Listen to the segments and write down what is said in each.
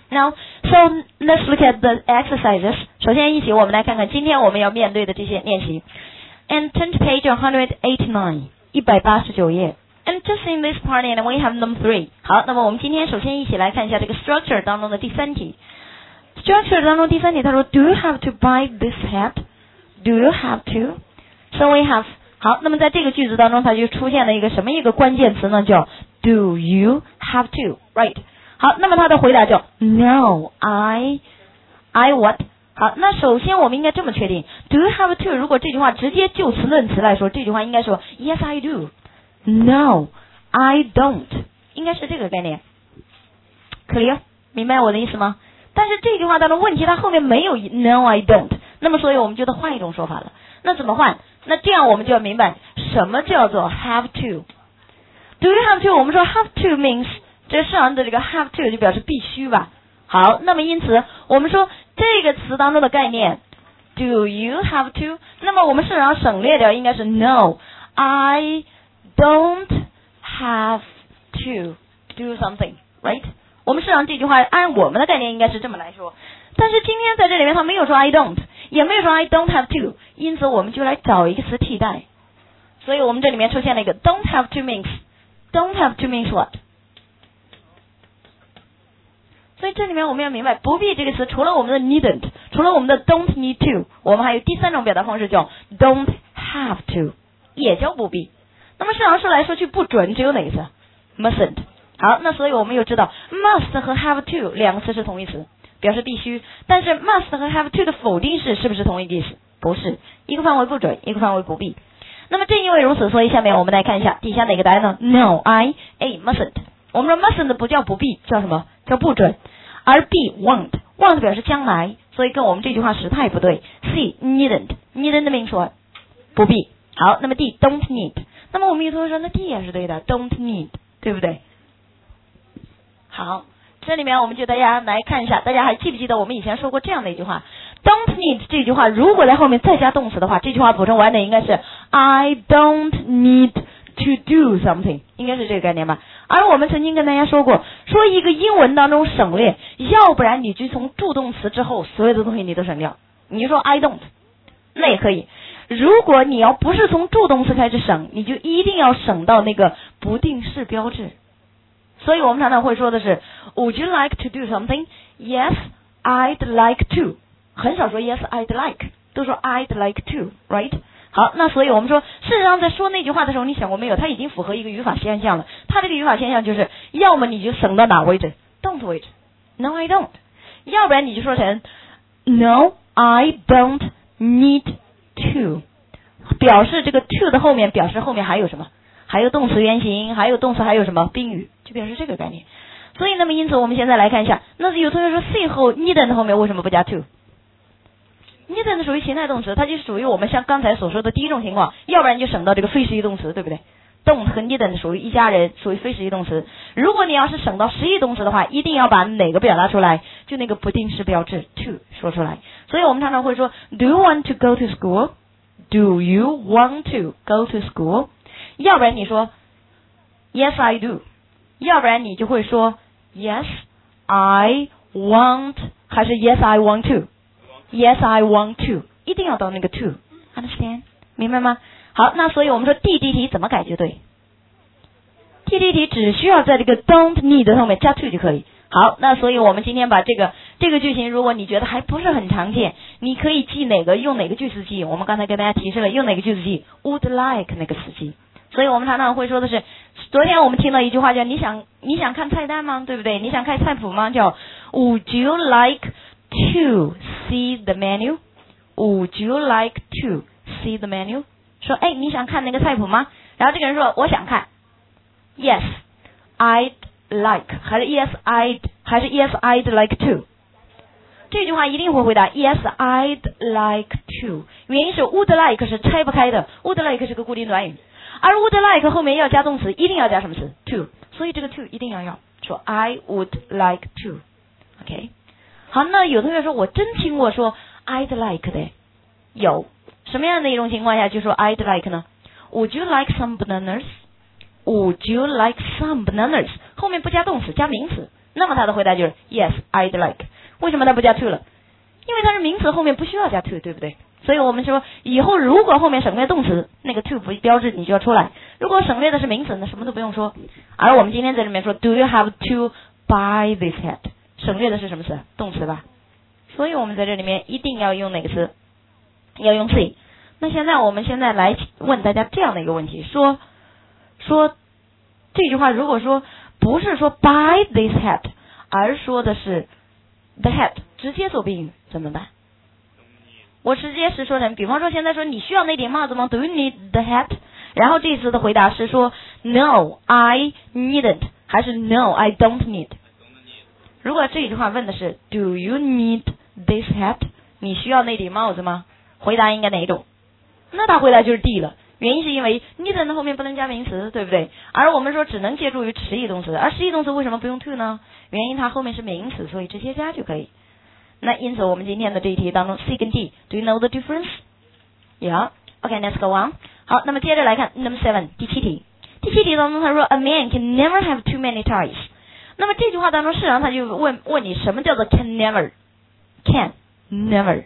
Now, so let's look at the exercises. 首先一起我们来看看今天我们要面对的这些练习。And turn to page 189, 189页。And just in this part, and we have number 3. 好，那么我们今天首先一起来看一下这个 structure 当中的第3题。structure 当中第3题，他说 Do you have to buy this hat? Do you have to? So we have 好，那么在这个句子当中，它就出现了一个什么一个关键词呢？叫 Do you have to? Right? 好，那么他的回答叫 No, I what? 好，那首先我们应该这么确定 Do you have to? 如果这句话直接就词论词来说，这句话应该说 Yes, I do. No, I don't. 应该是这个概念。Clear? 明白我的意思吗？但是这句话当中问题它后面没有 No, I don't. 那么所以我们就得换一种说法了。那怎么换？那这样我们就要明白什么叫做 have to。 Do you have to? 我们说 have to means 这上面的这个 have to 就表示必须吧。好，那么因此我们说这个词当中的概念 Do you have to? 那么我们市场上省略掉应该是 No, I don't have to do something, right? 我们市场这句话按我们的概念应该是这么来说，但是今天在这里面他没有说 I don't， 也没有说 I don't have to， 因此我们就来找一个词替代。所以我们这里面出现了一个 don't have to means what？ 所以这里面我们要明白不必这个词除了我们的 needn't， 除了我们的 don't need to， 我们还有第3种表达方式叫 don't have to， 也叫不必。那么市场说来说去不准只有哪个词 mustn't。 好，那所以我们又知道 must 和 have to 两个词是同义词，表示必须，但是 must 和 have to 的否定式是不是同一个意思？不是，一个范围不准，一个范围不必。那么正因为如此，所以下面我们来看一下底下哪个答案呢？ No, I mustn't。 我们说 mustn't 不叫不必，叫什么？叫不准。而 B won't 表示将来，所以跟我们这句话时态不对。 C needn't means what？ 不必。好，那么 D don't need。 那么我们有同学说那 D 也是对的， don't need， 对不对？好，这里面我们就大家来看一下，大家还记不记得我们以前说过这样的一句话 don't need 这句话如果在后面再加动词的话，这句话补充完整应该是 I don't need to do something， 应该是这个概念吧。而我们曾经跟大家说过，说一个英文当中省略，要不然你就从助动词之后所有的东西你都省掉，你就说 I don't， 那也可以。如果你要不是从助动词开始省，你就一定要省到那个不定式标志。所以我们常常会说的是 Would you like to do something? Yes, I'd like to。 很少说 Yes, I'd like， 都说 I'd like to, right? 好，那所以我们说事实上在说那句话的时候，你想过没有，它已经符合一个语法现象了。它这个语法现象就是要么你就省到哪为止 don't 为止 No, I don't， 要不然你就说成 No, I don't need to， 表示这个 to 的后面表示后面还有什么，还有动词原形，还有动词，还有什么宾语，就表示这个概念。所以那么因此我们现在来看一下，那有同学说 C 后 needn't 后面为什么不加 to？ needn't 属于形态动词，它就属于我们像刚才所说的第一种情况，要不然就省到这个非实义动词，对不对？ don't 和 needn't 属于一家人，属于非实义动词。如果你要是省到实义动词的话，一定要把哪个表达出来，就那个不定式标志 to 说出来。所以我们常常会说 Do you want to go to school? Do you want to go to school? 要不然你说 Yes, I do， 要不然你就会说 Yes, I want， 还是 Yes, I want to， Yes, I want to， 一定要到那个 to， understand？ 明白吗？好，那所以我们说 D 题怎么改就对， D 题只需要在这个 don't need 后面加 to 就可以。好，那所以我们今天把这个句型，如果你觉得还不是很常见，你可以记哪个，用哪个句子记。我们刚才跟大家提示了用哪个句子记 would like 那个词记。所以我们常常会说的是，昨天我们听到一句话叫你想看菜单吗？对不对？你想看菜谱吗？叫 Would you like to see the menu? Would you like to see the menu? 说你想看那个菜谱吗？然后这个人说我想看 Yes, I'd like， 还是 Yes, I'd like to。 这句话一定会回答 Yes, I'd like to。 原因是 would like 是拆不开的， would like 是个固定短语，而 would like 后面要加动词，一定要加什么词 to， 所以这个 to 一定要说 I would like to。 OK， 好，那有同学说我真听过说 I'd like 的，有什么样的一种情况下就说 I'd like 呢？ Would you like some bananas? Would you like some bananas? 后面不加动词，加名词， 那么他的回答就是 Yes, I'd like。为什么他不加 to 了？因为它是名词，后面不需要加 to， 对不对？所以我们说以后如果后面省略动词，那个 to 不标志你就要出来。如果省略的是名词，那什么都不用说。而我们今天在里面说 Do you have to buy this hat？ 省略的是什么词？动词吧。所以我们在这里面一定要用哪个词？要用 see。那现在我们现在来问大家这样的一个问题，说这句话如果说不是说 buy this hat， 而说的是 the hat， 直接做宾语怎么办？我直接是说成，比方说现在说你需要那顶帽子吗？ Do you need the hat？ 然后这次的回答是说 No, I needn't， 还是 No, I don't need。 如果这句话问的是 Do you need this hat？ 你需要那顶帽子吗？回答应该哪一种？那他回答就是 D 了。原因是因为 need 的后面不能加名词，对不对？而我们说只能借助于实义动词，而实义动词为什么不用 to 呢？原因它后面是名词，所以直接加就可以。那因此我们今天的这一题当中 C 跟 D Do you know the difference? Yeah. Okay, let's go on. 好，那么接着来看 Number 7 第7题。第7题当中他说 A man can never have too many ties。 那么这句话当中事实上他就问你什么叫做 can never。 Can never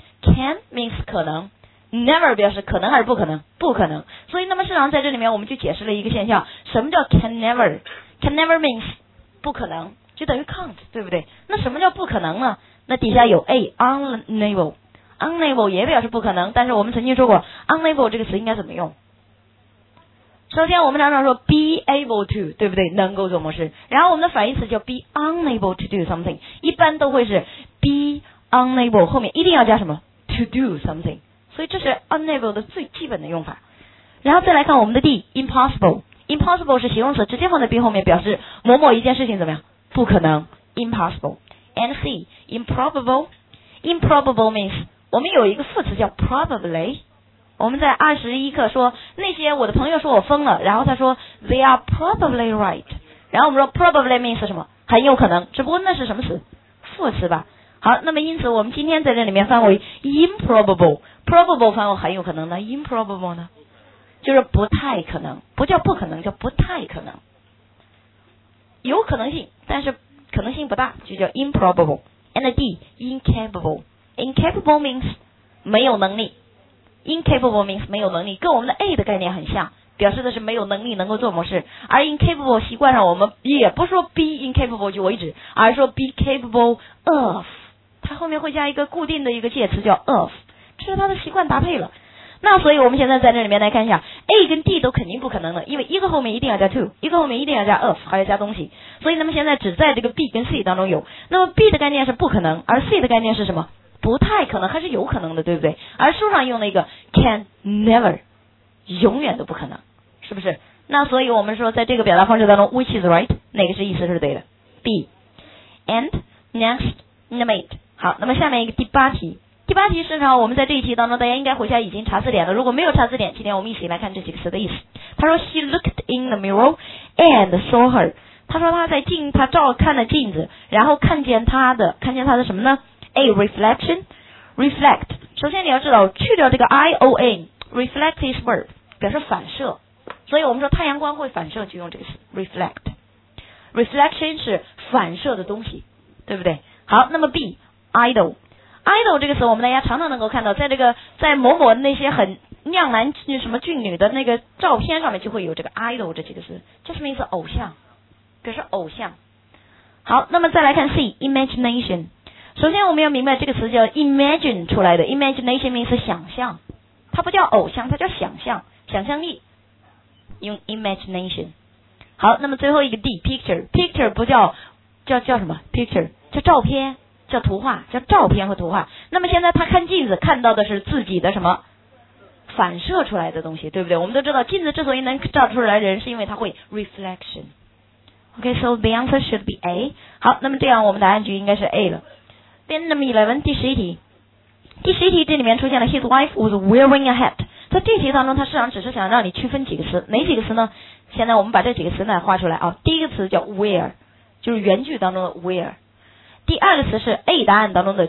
Can means 可能， never 表示可能还是不可能？不可能。所以那么事实上在这里面我们就解释了一个现象，什么叫 can never？ Can never means 不可能，就等于 can't， 对不对？那什么叫不可能呢？那底下有 A unable， unable 也表示不可能，但是我们曾经说过 unable 这个词应该怎么用？首先我们常常说 be able to， 对不对？能够做某事。然后我们的反义词叫 be unable to do something， 一般都会是 be unable 后面一定要加什么 to do something， 所以这是 unable 的最基本的用法。然后再来看我们的 D impossible， impossible 是形容词，直接放在 be 后面表示某某一件事情怎么样？不可能 impossible。And C improbable， improbable means 我们有一个副词叫 probably。 我们在21课说那些我的朋友说我疯了，然后他说 they are probably right， 然后我们说 probably means 什么？很有可能，只不过那是什么词？副词吧。好，那么因此我们今天在这里面翻为 improbable， probable 翻为很有可能呢， improbable 呢就是不太可能，不叫不可能，叫不太可能，有可能性但是可能性不大，就叫 improbable。 And D incapable， incapable means 没有能力， incapable means 没有能力，跟我们的 A 的概念很像，表示的是没有能力能够做某事。而 incapable 习惯上我们也不说 be incapable 就为止，而说 be capable of， 它后面会加一个固定的一个介词叫 of， 这是它的习惯搭配了。那所以我们现在在这里面来看一下 A 跟 D 都肯定不可能的，因为一个后面一定要加 to， 一个后面一定要加 of， 还要加东西。所以那么现在只在这个 B 跟 C 当中有。那么 B 的概念是不可能，而 C 的概念是什么？不太可能还是有可能的，对不对？而书上用了一个 can never， 永远都不可能，是不是？那所以我们说在这个表达方式当中 which is right， 哪个是意思是对的？ B。 And next number 8。 好，那么下面一个第8题。第8题事实上我们在这一题当中大家应该回家已经查字典了，如果没有查字典，今天我们一起来看这几个词的意思。他说 She looked in the mirror and saw her， 他说他看了镜子，然后看见他的什么呢？ A reflection reflect， 首先你要知道去掉这个 ion， reflect is verb 表示反射，所以我们说太阳光会反射就用这个词 reflect， reflection 是反射的东西，对不对？好，那么 B idol idol 这个词我们大家常常能够看到，在某某那些很靓男什么俊女的那个照片上面就会有这个 idol 这几个词，这是名词偶像，表示偶像。好，那么再来看 C imagination， 首先我们要明白这个词叫 imagine 出来的， imagination means 想象，它不叫偶像，它叫想象，想象力，用 imagination。 好，那么最后一个 D picture 不叫什么 picture， 叫照片，叫图画，叫照片和图画。那么现在他看镜子看到的是自己的什么反射出来的东西，对不对？我们都知道镜子之所以能照出来的人是因为它会 reflection。 Okay, so the answer should be A。 好，那么这样我们答案就应该是 A 了。Then number 11第11题。第11题这里面出现了 His wife was wearing a hat， 在这题当中他实际上只是想让你区分几个词，哪几个词呢？现在我们把这几个词呢画出来啊。第一个词叫 wear， 就是原句当中的 wear。第二个词是 A 答案当中的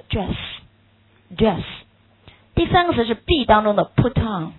dress， 第三个词是 B 当中的 put on，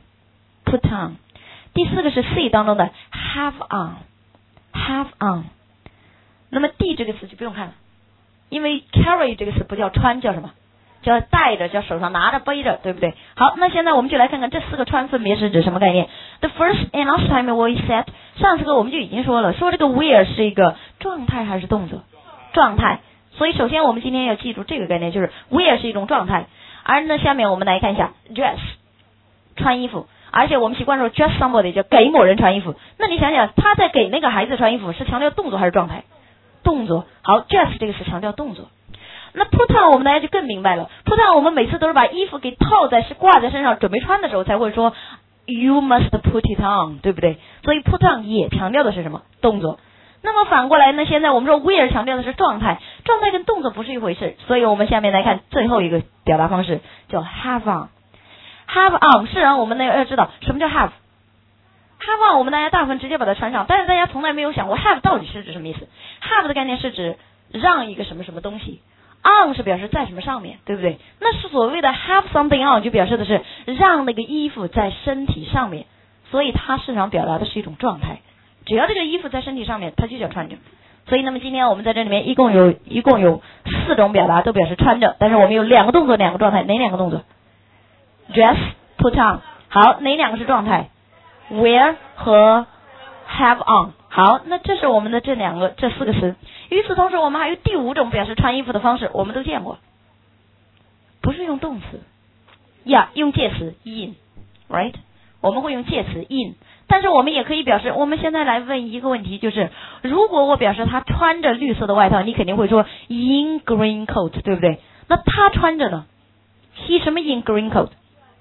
第四个是 C 当中的 have on。 那么 D 这个词就不用看了，因为 carry 这个词不叫穿，叫什么？叫带着，叫手上拿着背着，对不对？好，那现在我们就来看看这4个穿分别是指什么概念。The first and last time we said， 上次课我们就已经说了，说这个 wear 是一个状态还是动作？状态。所以首先我们今天要记住这个概念，就是 wear 是一种状态。而呢，下面我们来看一下 dress， 穿衣服。而且我们习惯说 dress somebody 就给某人穿衣服。那你想想，他在给那个孩子穿衣服是强调动作还是状态？动作。好 ，dress 这个词强调动作。那 put on 我们大家就更明白了 ，put on 我们每次都是把衣服给套在是挂在身上准备穿的时候才会说 you must put it on， 对不对？所以 put on 也强调的是什么？动作。那么反过来呢？现在我们说 wear 强调的是状态，状态跟动作不是一回事，所以我们下面来看最后一个表达方式，叫 have on。have on 是啊，我们要知道什么叫 have。have on 我们大家大部分直接把它穿上，但是大家从来没有想过 have 到底是指什么意思。have 的概念是指让一个什么什么东西。on 是表示在什么上面，对不对？那是所谓的 have something on 就表示的是让那个衣服在身体上面，所以它事实上表达的是一种状态。只要这个衣服在身体上面，它就叫穿着。所以那么今天我们在这里面一共有4种表达都表示穿着，但是我们有2个动作2个状态，哪2个动作 ？dress put on。好，哪2个是状态 ？wear 和 have on。好，那这是我们的这4个词。与此同时，我们还有第5种表示穿衣服的方式，我们都见过，不是用动词呀，用介词 in，right？ 我们会用介词 in， 但是我们也可以表示。我们现在来问一个问题，就是如果我表示他穿着绿色的外套，你肯定会说 in green coat， 对不对？那他穿着呢 ？he 什么 in green coat？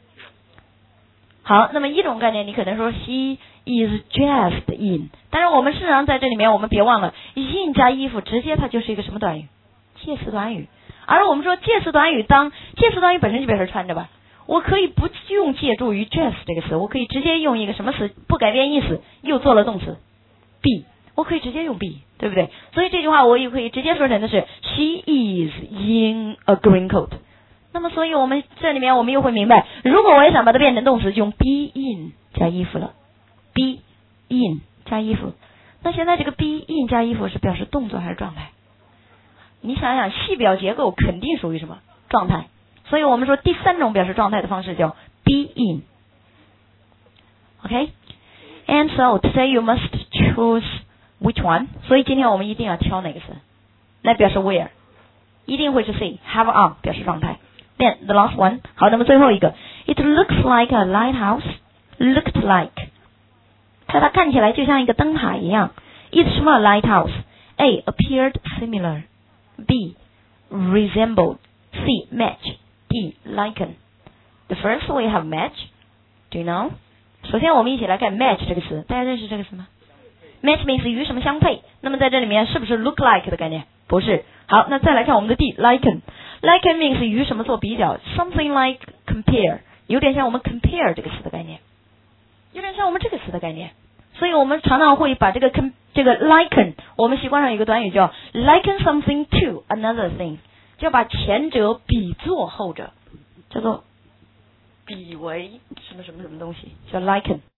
好，那么一种概念，你可能说 he is dressed in， 但是我们事实上在这里面，我们别忘了 in 加衣服，直接它就是一个什么短语？介词短语。而我们说介词短语本身就表示穿着吧，我可以不用借助于 dress 这个词，我可以直接用一个什么词，不改变意思，又做了动词 be， 我可以直接用 be， 对不对？所以这句话我也可以直接说成的是 she is in a green coat。那么所以我们这里面我们又会明白，如果我也想把它变成动词，就用 be in 加衣服了。be in 加衣服，那现在这个 be in 加衣服是表示动作还是状态？你想想，细表结构肯定属于什么？状态。所以我们说第3种表示状态的方式叫 be in。OK，and so today you must choose which one。所以今天我们一定要挑哪个词来表示 wear， 一定会是 C。have on 表示状态。Then the last one， 好，那么最后一个 ，it looks like a lighthouse。looked like， 它看起来就像一个灯塔一样。It's 什么 lighthouse？ A appeared similar， B resembled， C match， D liken。 The first we have match， do you know？ 首先我们一起来看 match 这个词，大家认识这个词吗？ match means 与什么相配，那么在这里面是不是 look like 的概念？不是。好，那再来看我们的 D liken。liken means 与什么做比较 ，something like compare， 有点像我们 compare 这个词的概念，有点像我们这个词的概念。所以我们常常会把这个 liken， 我们习惯上有一个短语叫 liken something to another thing， 就把前者比作后者，叫做比为什么什么什么东西，叫 liken。